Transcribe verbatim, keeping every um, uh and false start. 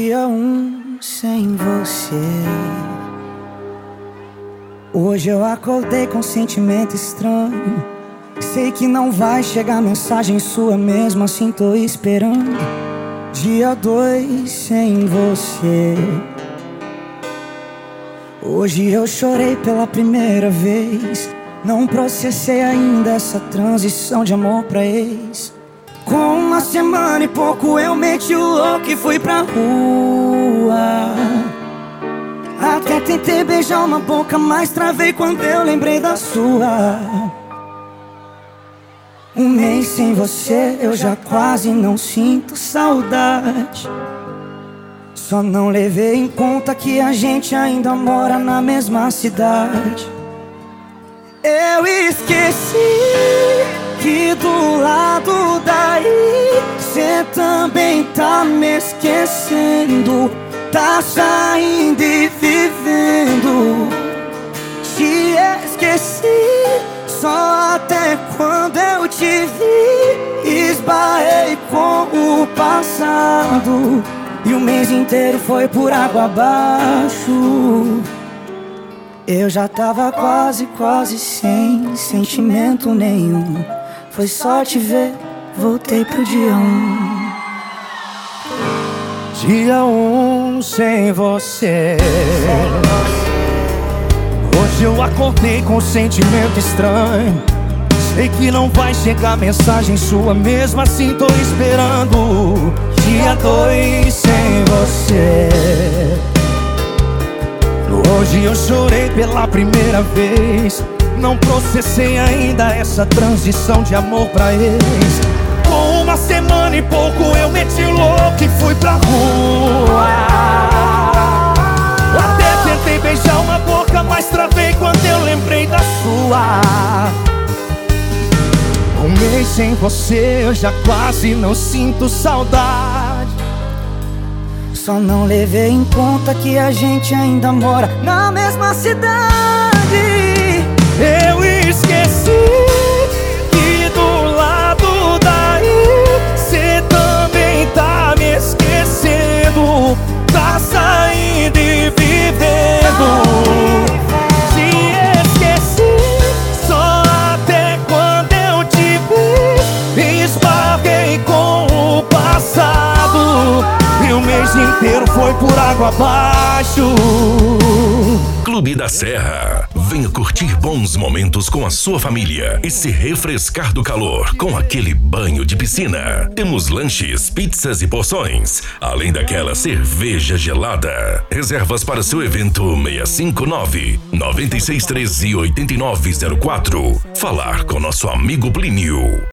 Dia um sem você. Hoje eu acordei com um sentimento estranho. Sei que não vai chegar mensagem sua, mesmo assim tô esperando. Dia dois sem você. Hoje eu chorei pela primeira vez. Não processei ainda essa transição de amor pra ex. Com uma semana e pouco eu meti o louco e fui pra rua. Até tentei beijar uma boca, mas travei quando eu lembrei da sua. Um mês sem você eu já quase não sinto saudade. Só não levei em conta que a gente ainda mora na mesma cidade. Eu esqueci que do lado daí cê também tá me esquecendo. Tá saindo e vivendo. Te esqueci só até quando eu te vi. Esbarrei com o passado e o mês inteiro foi por água abaixo. Eu já tava quase, quase sem sentimento nenhum. Foi só te ver, voltei pro dia um. Dia um sem você. Hoje eu acordei com um sentimento estranho. Sei que não vai chegar mensagem sua, mesmo assim tô esperando. Dia dois sem você. Hoje eu chorei pela primeira vez. Não processei ainda essa transição de amor pra ex. Com uma semana e pouco eu meti o louco e fui pra rua. Até tentei beijar uma boca, mas travei quando eu lembrei da sua. Um mês sem você eu já quase não sinto saudade. Só não levei em conta que a gente ainda mora na mesma cidade. Eu esqueci que do lado daí cê também tá me esquecendo. Tá saindo e vivendo. Te esqueci só até quando eu te vi. Esbarrei com o passado e o mês inteiro foi por água abaixo. Clube da Serra. Venha curtir bons momentos com a sua família e se refrescar do calor com aquele banho de piscina. Temos lanches, pizzas e porções, além daquela cerveja gelada. Reservas para seu evento seis cinco nove, nove seis um três, oito nove zero quatro. Falar com nosso amigo Plínio.